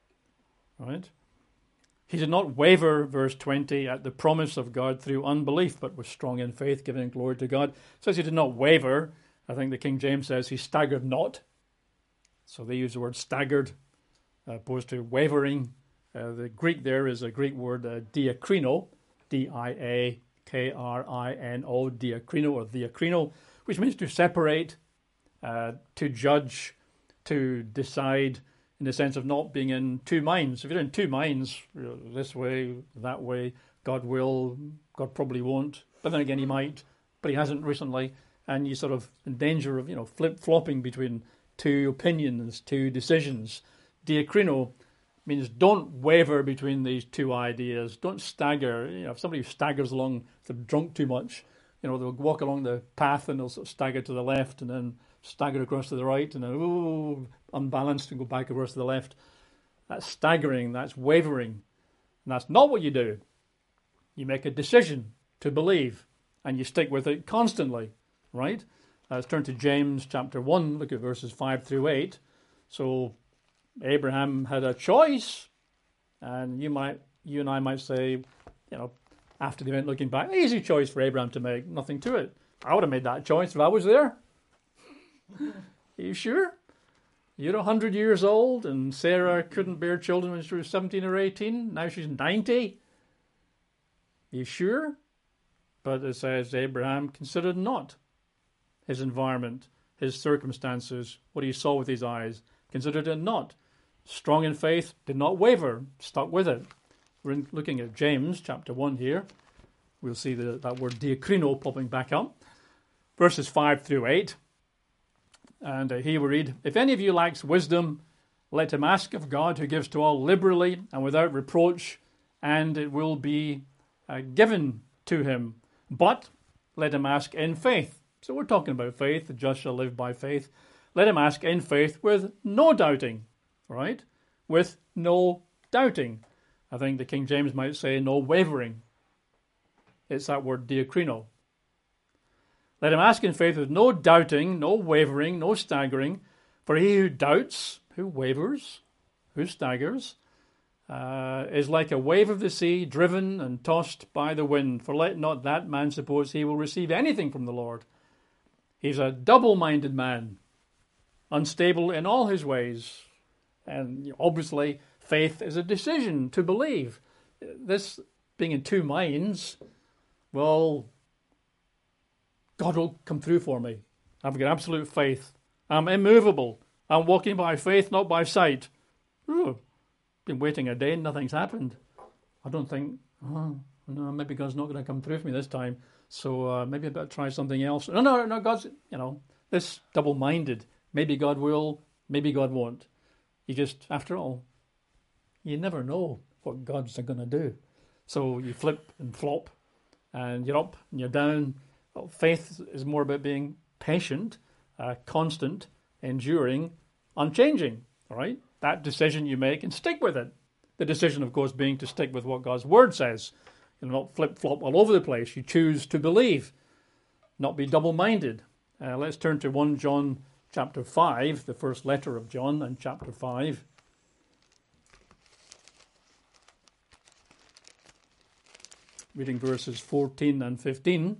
right? He did not waver, verse twenty, at the promise of God through unbelief, but was strong in faith, giving glory to God. It says he did not waver. I think the King James says he staggered not. So they use the word staggered opposed to wavering. Uh, the Greek there is a Greek word, uh, diakrino, D I A K R I N O, diakrino or diakrino, which means to separate, uh, to judge, to decide, in the sense of not being in two minds. If you're in two minds, you know, this way, that way, God will, God probably won't, but then again he might, but he hasn't recently, and you're sort of in danger of, you know, flip-flopping between two opinions, two decisions. Diakrino means don't waver between these two ideas, don't stagger. You know, if somebody staggers along, if they're drunk too much, you know, they'll walk along the path and they'll sort of stagger to the left and then stagger across to the right and then, ooh, unbalanced and go back across to the left. That's staggering, that's wavering. And that's not what you do. You make a decision to believe and you stick with it constantly, right? Uh, let's turn to James chapter one, look at verses five through eight. So Abraham had a choice, and you might, you and I might say, you know, after the event looking back, easy choice for Abraham to make, nothing to it. I would have made that choice if I was there. Are you sure? You're one hundred years old and Sarah couldn't bear children when she was seventeen or eighteen. Now she's ninety. Are you sure? But it says Abraham considered not his environment his circumstances, what he saw with his eyes, considered it not. Strong in faith, did not waver, stuck with it. We're in, looking at James chapter one here. We'll see the, that word diakrino popping back up. Verses five through eight. And uh, here we read, If any of you lacks wisdom, let him ask of God, who gives to all liberally and without reproach, and it will be uh, given to him. But let him ask in faith. So we're talking about faith. The just shall live by faith. Let him ask in faith with no doubting. Right? With no doubting. I think the King James might say no wavering. It's that word diakrino. Let him ask in faith with no doubting, no wavering, no staggering. For he who doubts, who wavers, who staggers, uh, is like a wave of the sea, driven and tossed by the wind. For let not that man suppose he will receive anything from the Lord. He's a double-minded man, unstable in all his ways. And obviously, faith is a decision to believe. This being in two minds, well, God will come through for me. I've got absolute faith. I'm immovable. I'm walking by faith, not by sight. Ooh, been waiting a day and nothing's happened. I don't think, oh, no, maybe God's not going to come through for me this time. So uh, maybe I better try something else. No, no, no, God's, you know, this double-minded. Maybe God will, maybe God won't. You just, after all, you never know what God's going to do. So you flip and flop, and you're up and you're down. Well, faith is more about being patient, uh, constant, enduring, unchanging. All right? That decision you make and stick with it. The decision, of course, being to stick with what God's word says. You'll not flip-flop all over the place. You choose to believe, not be double-minded. Uh, let's turn to First John chapter five, the first letter of John, and chapter five. Reading verses fourteen and fifteen.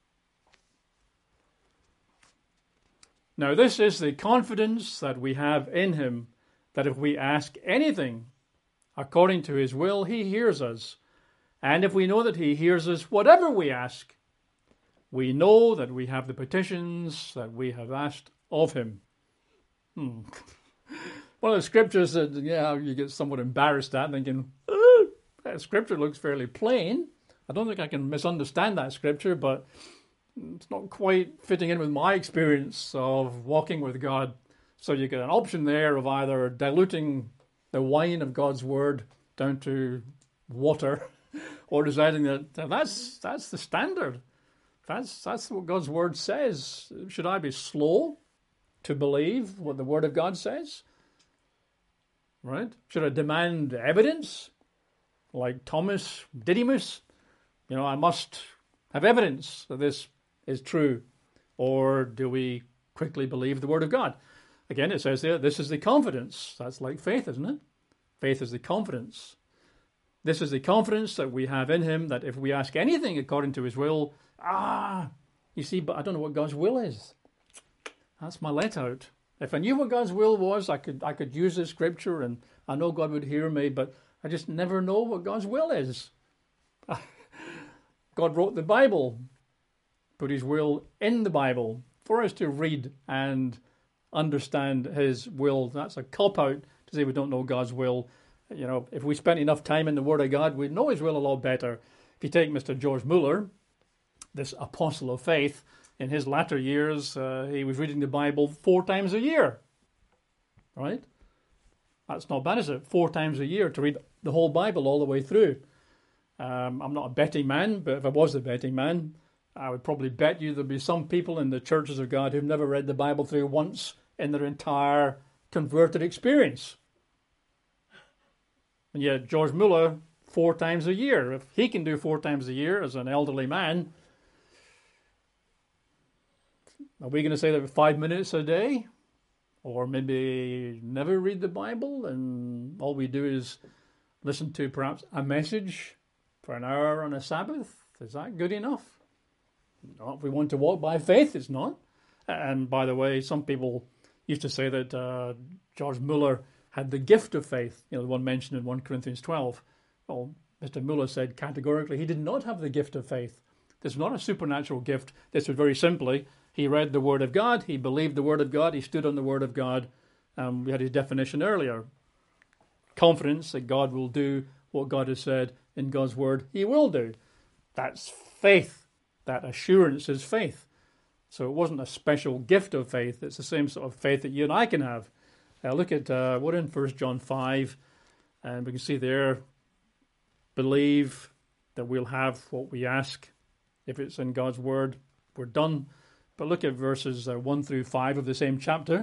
Now this is the confidence that we have in him, that if we ask anything according to his will, he hears us. And if we know that he hears us, whatever we ask, we know that we have the petitions that we have asked of him. Hmm. One of the scriptures that, yeah, you get somewhat embarrassed at, thinking, oh, that scripture looks fairly plain. I don't think I can misunderstand that scripture, but it's not quite fitting in with my experience of walking with God. So you get an option there of either diluting the wine of God's word down to water, or deciding that that's that's the standard. That's that's what God's word says. Should I be slow to believe what the word of God says? Right? Should I demand evidence? Like Thomas Didymus? You know, I must have evidence that this is true. Or do we quickly believe the word of God? Again, it says there, this is the confidence. That's like faith, isn't it? Faith is the confidence. This is the confidence that we have in him, that if we ask anything according to his will, ah, you see, but I don't know what God's will is. That's my let out. If I knew what God's will was, I could I could use this scripture and I know God would hear me, but I just never know what God's will is. God wrote the Bible, put his will in the Bible for us to read and understand his will. That's a cop-out to say we don't know God's will. You know, if we spent enough time in the Word of God, we'd know his will a lot better. If you take Mister George Mueller, this apostle of faith, in his latter years, uh, he was reading the Bible four times a year. Right? That's not bad, is it? Four times a year to read the whole Bible all the way through. Um, I'm not a betting man, but if I was a betting man, I would probably bet you there'd be some people in the churches of God who've never read the Bible through once in their entire converted experience. And yet George Mueller, four times a year. If he can do four times a year as an elderly man, are we going to say that five minutes a day? Or maybe never read the Bible and all we do is listen to perhaps a message for an hour on a Sabbath? Is that good enough? Not if we want to walk by faith, it's not. And by the way, some people used to say that uh, George Mueller had the gift of faith, you know, the one mentioned in First Corinthians twelve. Well, Mister Mueller said categorically he did not have the gift of faith. This was not a supernatural gift. This was very simply, He read the Word of God. He believed the Word of God. He stood on the Word of God. Um, we had his definition earlier. Confidence that God will do what God has said in God's Word He will do. That's faith. That assurance is faith. So it wasn't a special gift of faith. It's the same sort of faith that you and I can have. Uh, look at, uh, we're in First John five, and we can see there, believe that we'll have what we ask. If it's in God's Word, we're done. But look at verses uh, one through five of the same chapter.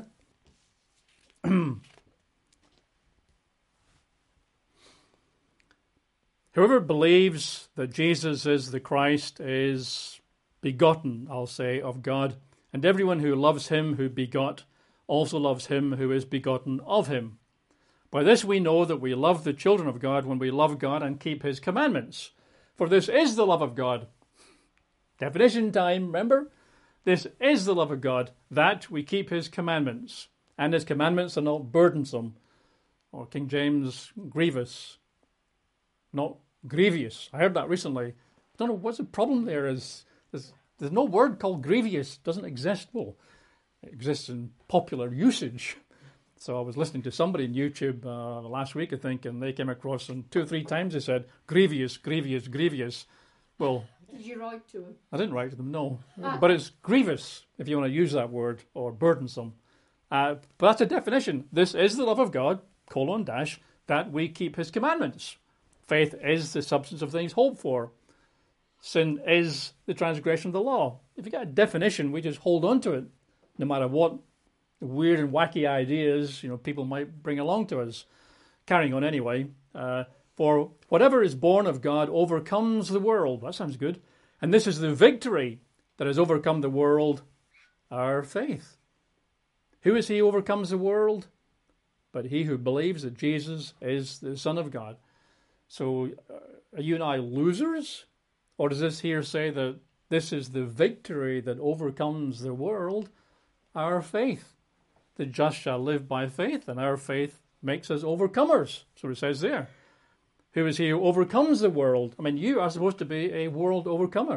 Whoever believes that Jesus is the Christ is begotten, I'll say, of God. And everyone who loves him who begot also loves him who is begotten of him. By this we know that we love the children of God when we love God and keep his commandments. For this is the love of God. Definition time, remember? This is the love of God, that we keep his commandments. And his commandments are not burdensome, or King James, grievous, not grievous. I heard that recently. I don't know, what's the problem there is, there's, there's no word called grievous. It doesn't exist. Well, it exists in popular usage. So I was listening to somebody on YouTube uh, last week, I think, and they came across, and two or three times they said, grievous, grievous, grievous. Well, did you write to them? I didn't write to them, no. Ah. But it's grievous, if you want to use that word, or burdensome. Uh, but that's a definition. This is the love of God, colon, dash, that we keep his commandments. Faith is the substance of things hoped for. Sin is the transgression of the law. If you get a definition, we just hold on to it, no matter what weird and wacky ideas, you know, people might bring along to us. Carrying on anyway. Uh, For whatever is born of God overcomes the world. That sounds good. And this is the victory that has overcome the world, our faith. Who is he who overcomes the world? But he who believes that Jesus is the Son of God. So uh, are you and I losers? Or does this here say that this is the victory that overcomes the world, our faith? The just shall live by faith, and our faith makes us overcomers. So it says there. Who is he who overcomes the world? I mean, you are supposed to be a world overcomer.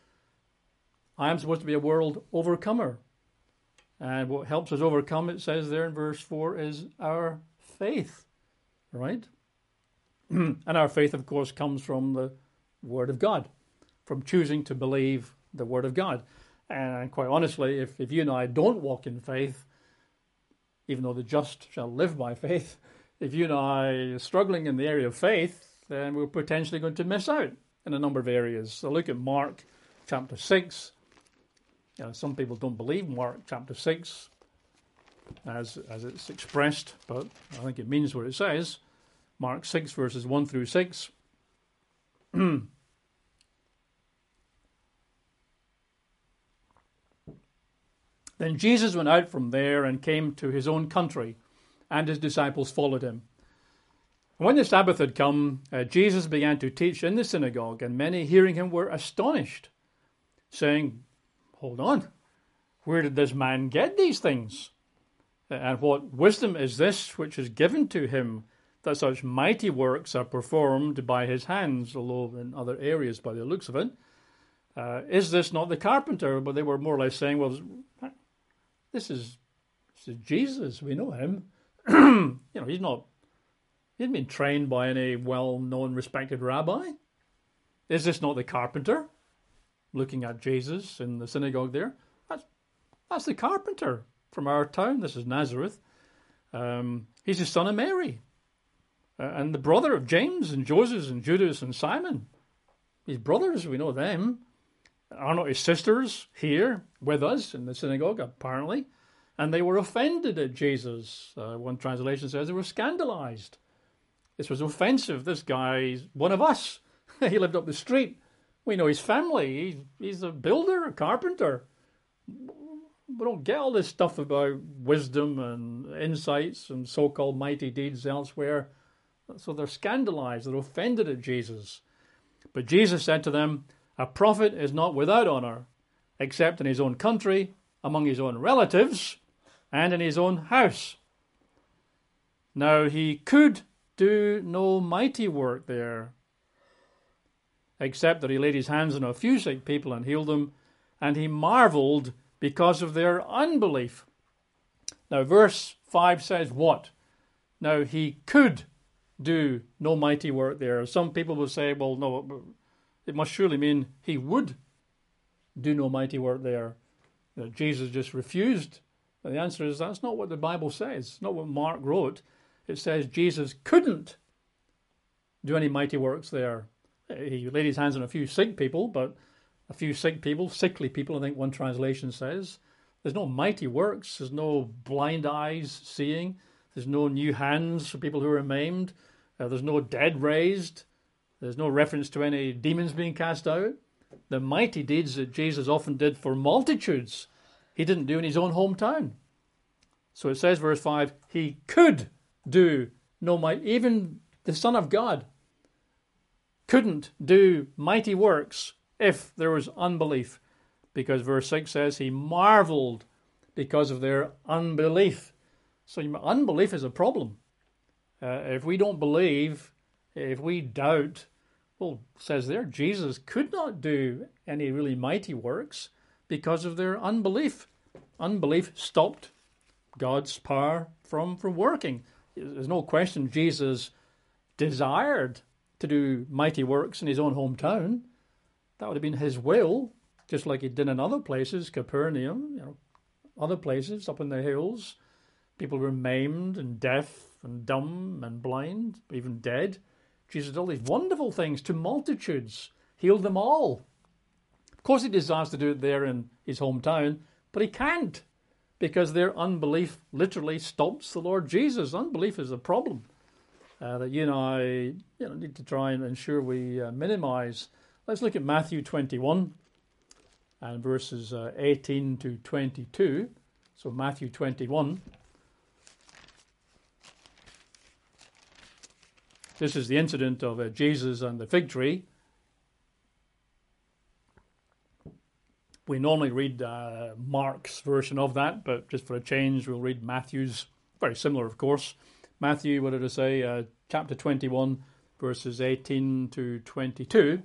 I am supposed to be a world overcomer. And what helps us overcome, it says there in verse four, is our faith. Right? And our faith, of course, comes from the Word of God, from choosing to believe the Word of God. And quite honestly, if, if you and I don't walk in faith, even though the just shall live by faith, if you and I are struggling in the area of faith, then we're potentially going to miss out in a number of areas. So look at Mark chapter six. You know, some people don't believe Mark chapter six as, as it's expressed, but I think it means what it says. Mark six verses one through six. Then Jesus went out from there and came to his own country, and his disciples followed him. When the Sabbath had come, uh, Jesus began to teach in the synagogue, and many hearing him were astonished, saying, "Hold on, where did this man get these things? And what wisdom is this which is given to him, that such mighty works are performed by his hands?" Although in other areas, by the looks of it, uh, is this not the carpenter? But they were more or less saying, well, this is, this is Jesus, we know him. You know, he's not, he hasn't been trained by any well-known, respected rabbi. Is this not the carpenter? Looking at Jesus in the synagogue there. That's, that's the carpenter from our town. This is Nazareth. Um, he's the son of Mary. Uh, and the brother of James and Joseph and Judas and Simon. His brothers, we know them. Are not his sisters here with us in the synagogue, apparently? And they were offended at Jesus. Uh, one translation says they were scandalized. This was offensive. This guy's one of us. He lived up the street. We know his family. He's, he's a builder, a carpenter. We don't get all this stuff about wisdom and insights and so-called mighty deeds elsewhere. So they're scandalized. They're offended at Jesus. But Jesus said to them, "A prophet is not without honor, except in his own country, among his own relatives, and in his own house." Now he could do no mighty work there, except that he laid his hands on a few sick people and healed them, and he marveled because of their unbelief. Now, verse five says what? Now, he could do no mighty work there. Some people will say, well, no, it must surely mean he would do no mighty work there. You know, Jesus just refused. And the answer is that's not what the Bible says. It's not what Mark wrote. It says Jesus couldn't do any mighty works there. He laid his hands on a few sick people, but a few sick people, sickly people, I think one translation says. There's no mighty works. There's no blind eyes seeing. There's no new hands for people who are maimed. Uh, there's no dead raised. There's no reference to any demons being cast out. The mighty deeds that Jesus often did for multitudes, he didn't do in his own hometown. So it says, verse five, he could do no mighty, even the Son of God couldn't do mighty works if there was unbelief. Because verse six says he marveled because of their unbelief. So unbelief is a problem. Uh, if we don't believe, if we doubt, well, it says there, Jesus could not do any really mighty works because of their unbelief. Unbelief stopped God's power from, from working. There's no question Jesus desired to do mighty works in his own hometown. That would have been his will, just like he did in other places, Capernaum, you know, other places up in the hills. People were maimed and deaf and dumb and blind, even dead. Jesus did all these wonderful things to multitudes, healed them all. Of course he desires to do it there in his hometown, but he can't because their unbelief literally stops the Lord Jesus. Unbelief is a problem uh, that you and I you know, need to try and ensure we uh, minimize. Let's look at Matthew twenty-one and verses uh, eighteen to twenty-two. So Matthew twenty-one. This is the incident of uh, Jesus and the fig tree. We normally read uh, Mark's version of that, but just for a change, we'll read Matthew's. Very similar, of course. Matthew, what did I say? Uh, chapter twenty-one, verses eighteen to twenty-two.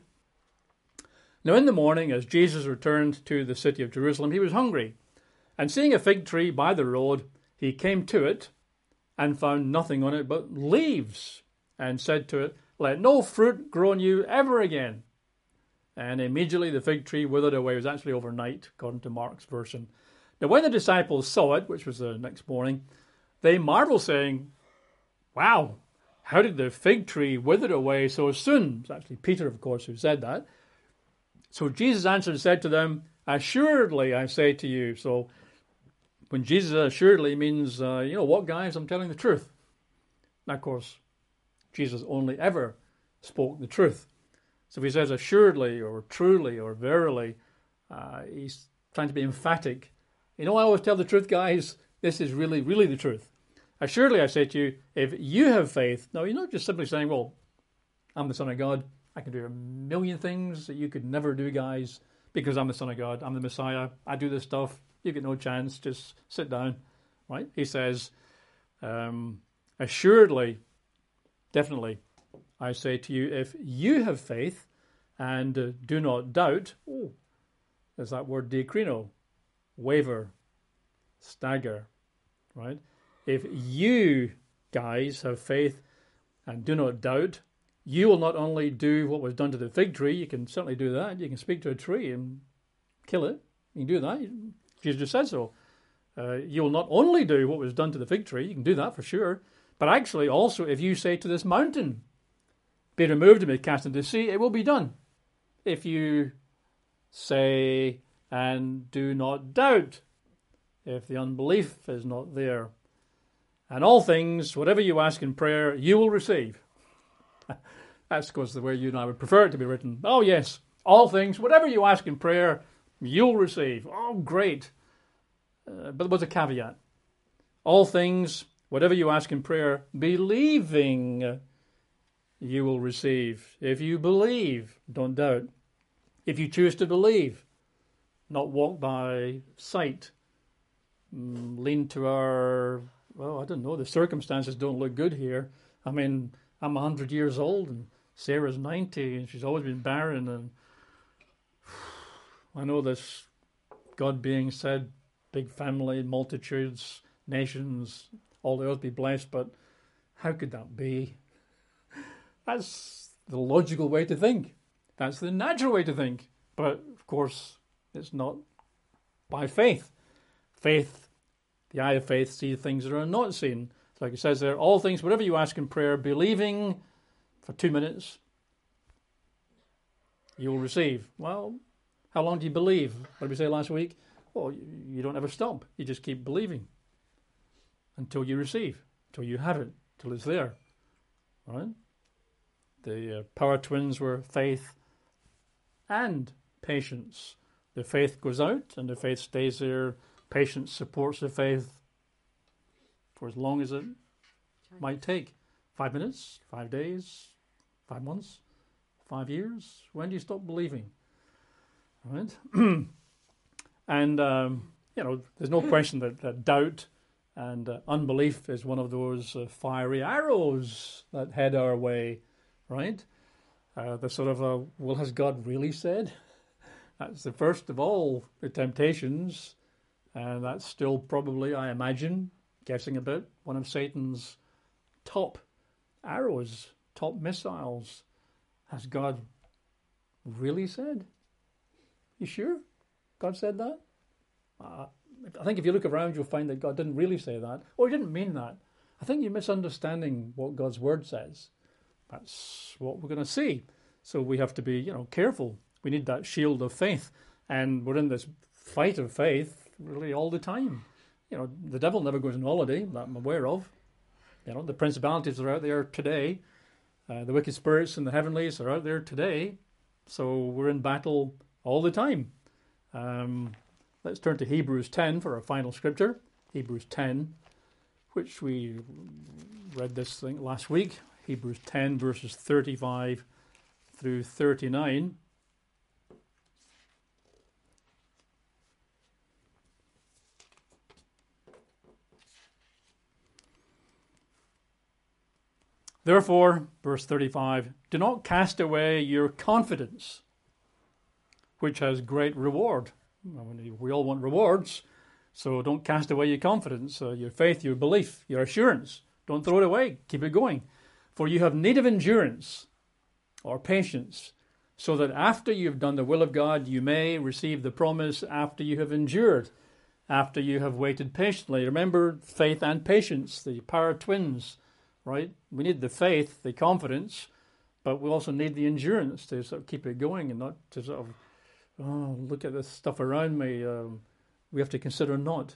Now in the morning, as Jesus returned to the city of Jerusalem, he was hungry. And seeing a fig tree by the road, he came to it and found nothing on it but leaves, and said to it, let no fruit grow on you ever again. And immediately the fig tree withered away. It was actually overnight, according to Mark's version. Now when the disciples saw it, which was the next morning, they marveled, saying, wow, how did the fig tree wither away so soon? It's actually Peter, of course, who said that. So Jesus answered and said to them, assuredly, I say to you. So when Jesus says assuredly means, uh, you know what, guys, I'm telling the truth. Now, of course, Jesus only ever spoke the truth. So if he says assuredly or truly or verily, uh, he's trying to be emphatic. You know, I always tell the truth, guys. This is really, really the truth. Assuredly, I say to you, if you have faith, no, you're not just simply saying, well, I'm the Son of God. I can do a million things that you could never do, guys, because I'm the Son of God. I'm the Messiah. I do this stuff. You get no chance. Just sit down, right? He says, um, assuredly, definitely, I say to you, if you have faith and uh, do not doubt, oh, there's that word diakrino, waver, stagger, right? If you guys have faith and do not doubt, you will not only do what was done to the fig tree, you can certainly do that. You can speak to a tree and kill it. You can do that. Jesus just said so. Uh, you will not only do what was done to the fig tree, you can do that for sure, but actually also if you say to this mountain, be removed and be cast into the sea, it will be done. If you say and do not doubt, if the unbelief is not there. And all things, whatever you ask in prayer, you will receive. That's, of course, the way you and I would prefer it to be written. Oh, yes, all things, whatever you ask in prayer, you'll receive. Oh, great. Uh, but there was a caveat. All things, whatever you ask in prayer, believing you will receive. If you believe, don't doubt. If you choose to believe, not walk by sight, lean to our, well, I don't know, the circumstances don't look good here. I mean, I'm one hundred years old and Sarah's ninety and she's always been barren, and I know this God being said, big family, multitudes, nations, all the earth be blessed, but how could that be? That's the logical way to think. That's the natural way to think. But, of course, it's not by faith. Faith, the eye of faith, sees things that are not seen. It's like it says there, all things, whatever you ask in prayer, believing for two minutes, you will receive. Well, how long do you believe? What did we say last week? Well, you don't ever stop. You just keep believing until you receive, until you have it, till it's there. Right? The uh, power twins were faith and patience. The faith goes out and the faith stays there. Patience supports the faith for as long as it might take. Five minutes, five days, five months, five years. When do you stop believing? Right? And, um, you know, there's no question that, that doubt and uh, unbelief is one of those uh, fiery arrows that head our way, right? Uh, the sort of, a, well, has God really said? That's the first of all the temptations, and that's still probably, I imagine, guessing a bit, one of Satan's top arrows, top missiles. Has God really said? You sure God said that? Uh, I think if you look around, you'll find that God didn't really say that, or he didn't mean that. I think you're misunderstanding what God's word says. That's what we're going to see. So we have to be, you know, careful. We need that shield of faith, and we're in this fight of faith really all the time. You know, the devil never goes on holiday that I'm aware of. You know, the principalities are out there today. Uh, the wicked spirits in the heavenlies are out there today. So we're in battle all the time. Um, let's turn to Hebrews ten for our final scripture. Hebrews ten, which we read this thing last week. Hebrews ten, verses thirty-five through thirty-nine. Therefore, verse thirty-five, do not cast away your confidence, which has great reward. We all want rewards, so don't cast away your confidence, uh, your faith, your belief, your assurance. Don't throw it away. Keep it going. For you have need of endurance or patience, so that after you've done the will of God, you may receive the promise after you have endured, after you have waited patiently. Remember, faith and patience, the power twins. Right? We need the faith, the confidence, but we also need the endurance to sort of keep it going and not to sort of, oh, look at this stuff around me. Um, we have to consider not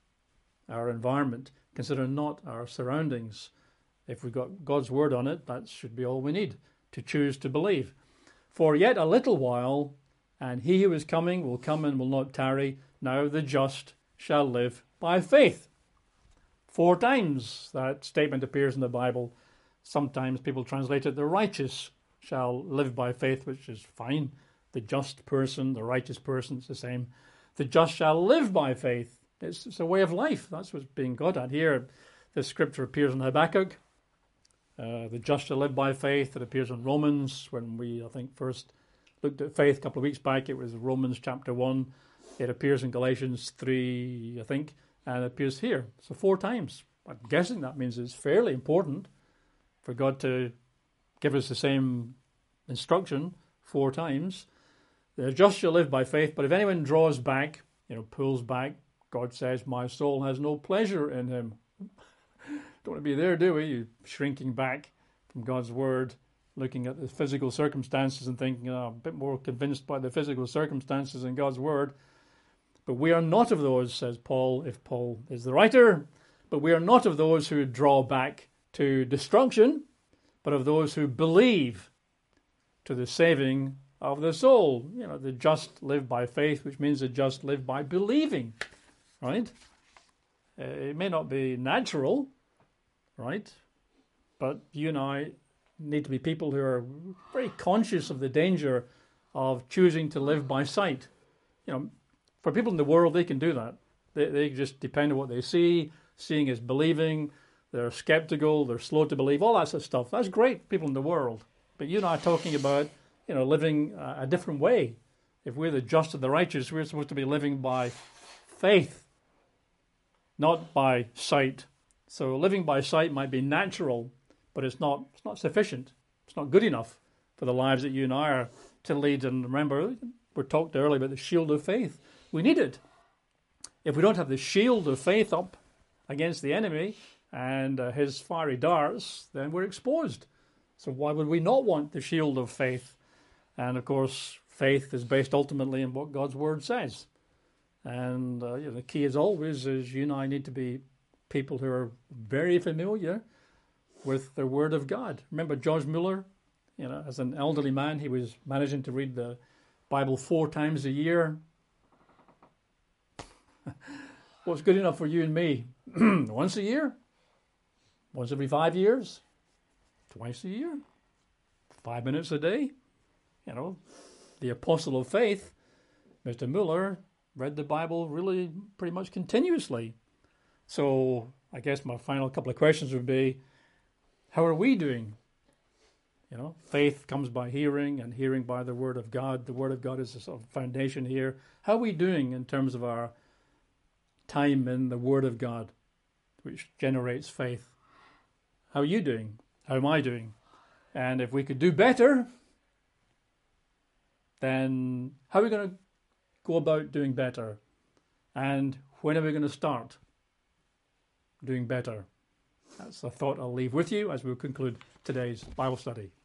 our environment, consider not our surroundings. If we've got God's word on it, that should be all we need to choose to believe. For yet a little while, and he who is coming will come and will not tarry. Now the just shall live by faith. Four times that statement appears in the Bible. Sometimes people translate it, the righteous shall live by faith, which is fine. The just person, the righteous person, it's the same. The just shall live by faith. It's, it's a way of life. That's what's being got at here. This scripture appears in Habakkuk. Uh, the just shall live by faith. It appears in Romans. When we, I think, first looked at faith a couple of weeks back, it was Romans chapter one. It appears in Galatians three, I think. And it appears here. So four times. I'm guessing that means it's fairly important for God to give us the same instruction four times. The just shall live by faith, but if anyone draws back, you know, pulls back, God says, my soul has no pleasure in him. Don't want to be there, do we? You're shrinking back from God's word, looking at the physical circumstances and thinking, oh, I'm a bit more convinced by the physical circumstances than God's word. But we are not of those, says Paul, if Paul is the writer, but we are not of those who draw back to destruction, but of those who believe to the saving of the soul. You know, the just live by faith, which means the just live by believing, right? Uh, it may not be natural, right? But you and I need to be people who are very conscious of the danger of choosing to live by sight. You know, for people in the world, they can do that. They they just depend on what they see. Seeing is believing. They're skeptical. They're slow to believe. All that sort of stuff. That's great, people in the world. But you and I are talking about, you know, living a different way, If we're the just and the righteous, we're supposed to be living by faith, not by sight. So living by sight might be natural, but it's not, it's not sufficient. It's not good enough for the lives that you and I are to lead. And remember, we talked earlier about the shield of faith. We need it. If we don't have the shield of faith up against the enemy and uh, his fiery darts, then we're exposed. So why would we not want the shield of faith? And of course, faith is based ultimately in what God's word says. And uh, you know, the key as always is you and I need to be people who are very familiar with the word of God. Remember George Mueller, you know, as an elderly man, he was managing to read the Bible four times a year. What's good enough for you and me? Once a year? Once every five years? Twice a year? Five minutes a day? You know, the apostle of faith, Mister Mueller, read the Bible really pretty much continuously. So I guess my final couple of questions would be, how are we doing? You know, faith comes by hearing and hearing by the word of God. The word of God is a sort of foundation here. How are we doing in terms of our time in the word of God, which generates faith? How are you doing? How am I doing? And if we could do better, then how are we going to go about doing better? And when are we going to start doing better? That's a thought I'll leave with you as we conclude today's Bible study.